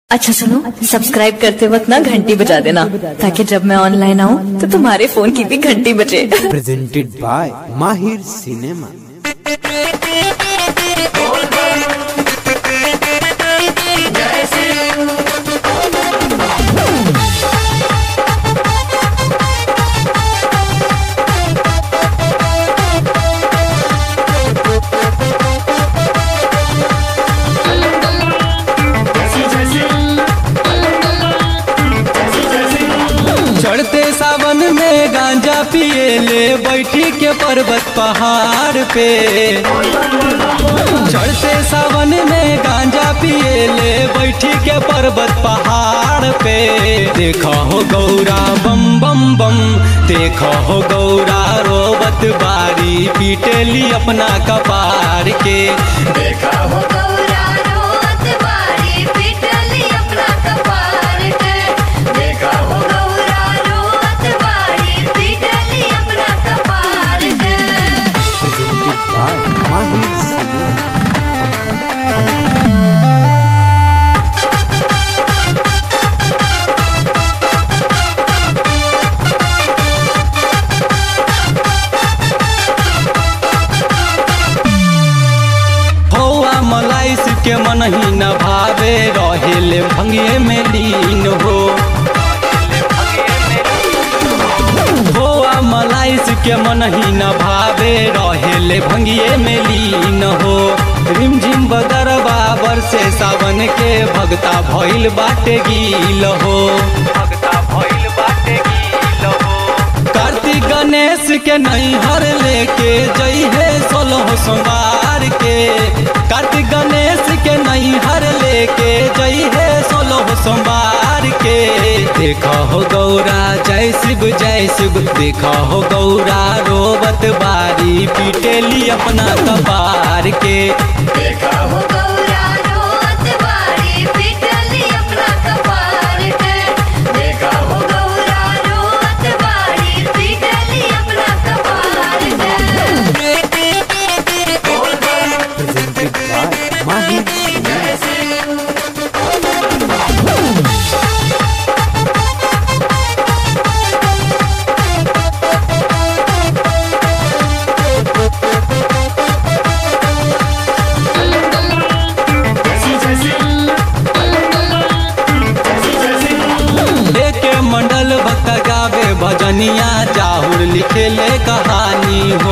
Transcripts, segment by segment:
अच्छा सुनो, सब्सक्राइब करते वक्त ना घंटी बजा देना ताकि जब मैं ऑनलाइन आऊँ तो तुम्हारे फोन की भी घंटी बजे। Presented by Mahir cinema. चढ़ते सावन में गांजा पिए ले बैठी के पर्वत पहाड़ पे। चढ़ते सावन में गांजा पिए ले बैठी के पर्वत पहाड़ पे। देखा हो गौरा बम बम बम, देखा हो गौरा रोबत बारी पीटेली अपना कपार के। देखा हो गौरा रोबत बारी पीटेली अपना कपार के। देखा हो गौरा रोबत बारी पीटेली अपना कपार के। Presented by Mahir cinema. मलाइस के मन ही न भावे रहेले भंगिए में लीन हो। मलाइस के मन ही न भावे रहेले भंगिए में लीन हो। रिमझिम बदरवा बरसे सावन के भगता भइल बाटे गील हो। भगता भइल बाटे गील हो। कार्तिक गणेश के नैहर लेके जई है 16 सोमवार के। कार्तिक गणेश के नैहर लेके जई है 16 सोमवार के। देखा हो गौरा जय शिव जय शिव, देखा हो गौरा रोबत बारी पीटेली अपना कपार के। देखा हो गौरा रोबत बारी पीटेली अपना कपार के। देखा हो गौरा रोबत बारी पीटेली अपना कपार के। Presented by Mahir cinema. मंडल भक्त गावे भजनिया, जाहुर लिखे ले कहानी हो।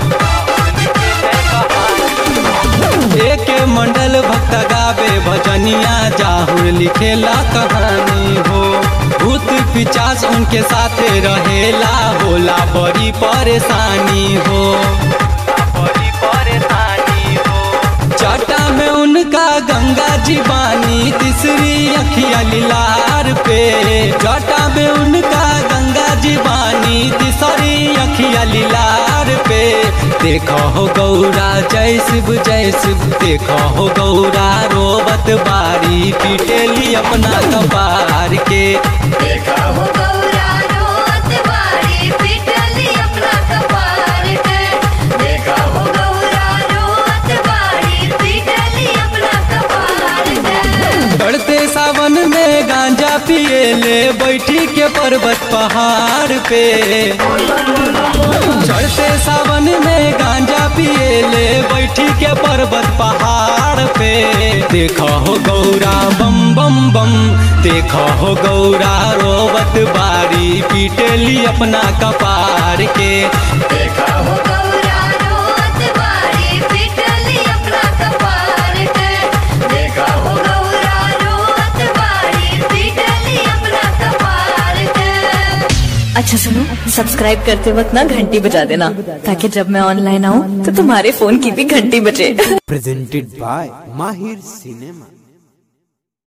एक मंडल भक्त गावे भजनिया, जाहुर लिखे ला कहानी हो। भूत पिचास उनके साथे रहेला, होला बड़ी परेशानी हो। बड़ी परेशानी हो। जटा में उनका गंगा जी बानी, तीसरी अखिया लीलार पे। जटा में उनका गंगा जी बानी, तीसरी अखिया लीलार पे। देखा हो गौरा जय शिव जय शिव, देखा हो गौरा रोबत बारी पीटेली अपना कपार के। देखा हो गौरा रोबत बारी पीटेली अपना कपार के। देखा हो गौरा रोबत बारी पीटेली अपना कपार के। चढ़ते सावन में गांजा पिए ले बैठी के पर्वत पहाड़ पे। चढ़ते सावन में गांजा पिए ले बैठी के पर्वत पहाड़ पे। देखा हो गौरा बम बम बम, देखा हो गौरा रोबत बारी पीटेली अपना कपार के। देखा हो गौरा रोबत बारी पीटेली अपना कपार के। देखा हो गौरा रोबत बारी पीटेली अपना कपार के। अच्छा सुनो, सब्सक्राइब करते वक्त ना घंटी बजा देना ताकि जब मैं ऑनलाइन आऊँ तो तुम्हारे फोन की भी घंटी बजे। Presented by Mahir cinema.